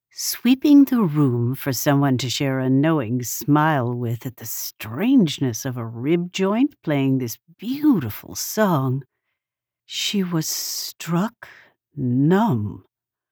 sweeping the room for someone to share a knowing smile with at the strangeness of a rib joint playing this beautiful song. She was struck numb.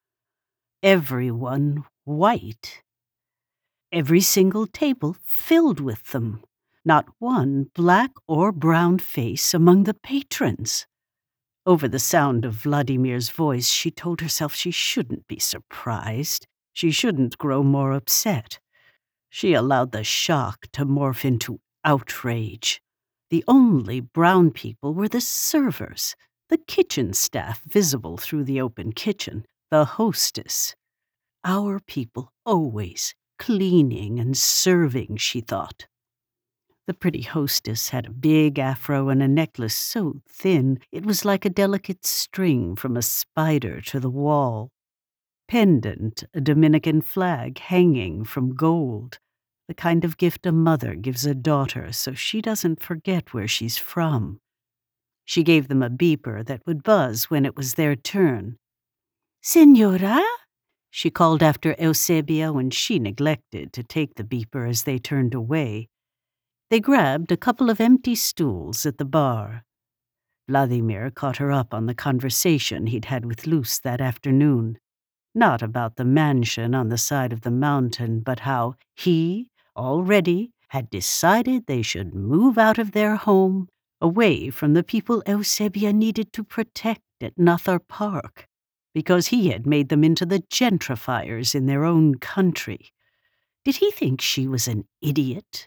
Everyone white. Every single table filled with them. Not one black or brown face among the patrons. Over the sound of Vladimir's voice, she told herself she shouldn't be surprised. She shouldn't grow more upset. She allowed the shock to morph into outrage. The only brown people were the servers, the kitchen staff visible through the open kitchen, the hostess. Our people always cleaning and serving, she thought. The pretty hostess had a big afro and a necklace so thin it was like a delicate string from a spider to the wall. Pendant, a Dominican flag hanging from gold, the kind of gift a mother gives a daughter so she doesn't forget where she's from. She gave them a beeper that would buzz when it was their turn. "Señora?" She called after Eusebia when she neglected to take the beeper as they turned away. They grabbed a couple of empty stools at the bar. Vladimir caught her up on the conversation he'd had with Luz that afternoon. Not about the mansion on the side of the mountain, but how he, already, had decided they should move out of their home, away from the people Eusebia needed to protect at Nathar Park, because he had made them into the gentrifiers in their own country. Did he think she was an idiot?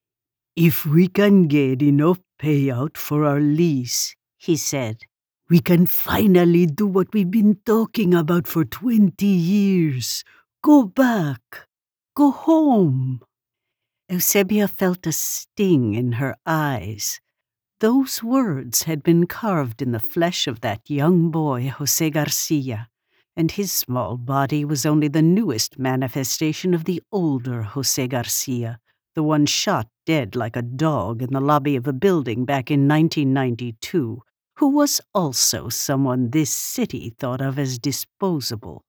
"If we can get enough payout for our lease," he said, "we can finally do what we've been talking about for 20 years. Go back. Go home." Eusebia felt a sting in her eyes. Those words had been carved in the flesh of that young boy, José Garcia, and his small body was only the newest manifestation of the older José Garcia, the one shot dead like a dog in the lobby of a building back in 1992, who was also someone this city thought of as disposable.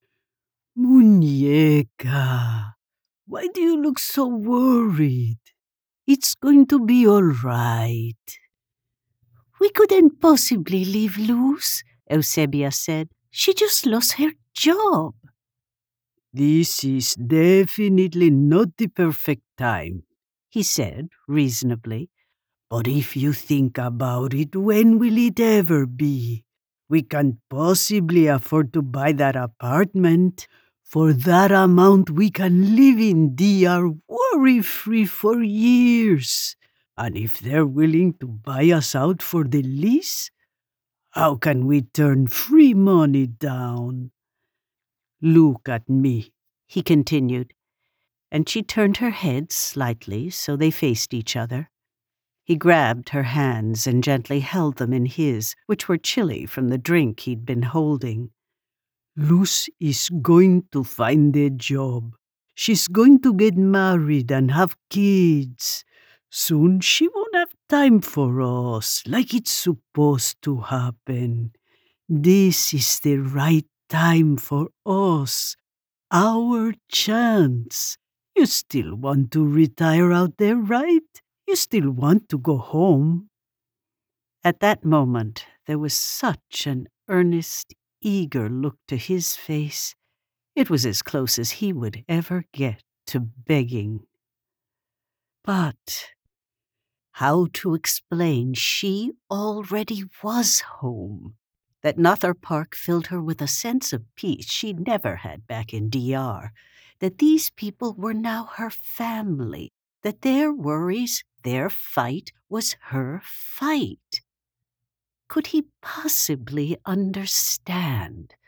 "Muñeca, why do you look so worried? It's going to be all right." "We couldn't possibly leave Luz," Eusebia said. "She just lost her job." "This is definitely not the perfect time," he said reasonably. "But if you think about it, when will it ever be? We can't possibly afford to buy that apartment. For that amount, we can live in DR worry-free for years. And if they're willing to buy us out for the lease, how can we turn free money down?" "Look at me," he continued, and she turned her head slightly so they faced each other. He grabbed her hands and gently held them in his, which were chilly from the drink he'd been holding. "Luz is going to find a job. She's going to get married and have kids. Soon she won't have time for us, like it's supposed to happen. This is the right time for us. Our chance. You still want to retire out there, right? You still want to go home." At that moment, there was such an earnest, eager look to his face. It was as close as he would ever get to begging. But how to explain she already was home? That Nathar Park filled her with a sense of peace she'd never had back in DR. That these people were now her family. That their worries, their fight, was her fight. Could he possibly understand?